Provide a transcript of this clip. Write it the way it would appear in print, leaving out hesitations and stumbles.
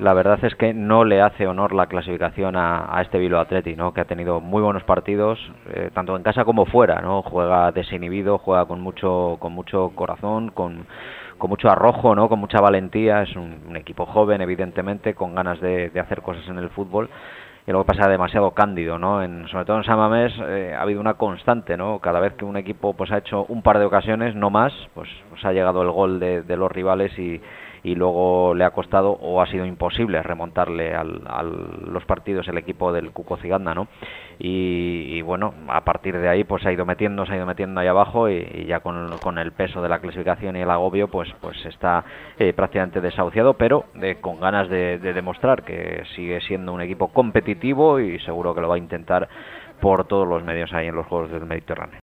la verdad es que no le hace honor la clasificación a este Bilbao Athletic, ¿no? Que ha tenido muy buenos partidos, tanto en casa como fuera, ¿no? Juega desinhibido, juega con mucho corazón, con mucho arrojo, ¿no? Con mucha valentía. Es un equipo joven, evidentemente, con ganas de hacer cosas en el fútbol. Y luego pasa demasiado cándido, ¿no? Sobre todo en San Mamés ha habido una constante, ¿no? Cada vez que un equipo pues ha hecho un par de ocasiones, no más, pues ha llegado el gol de los rivales y luego le ha costado o ha sido imposible remontarle a los partidos el equipo del Cuco Ciganda, ¿no? Y bueno, a partir de ahí pues se ha ido metiendo ahí abajo y ya con el peso de la clasificación y el agobio pues está prácticamente desahuciado, pero con ganas de demostrar que sigue siendo un equipo competitivo y seguro que lo va a intentar por todos los medios ahí en los Juegos del Mediterráneo.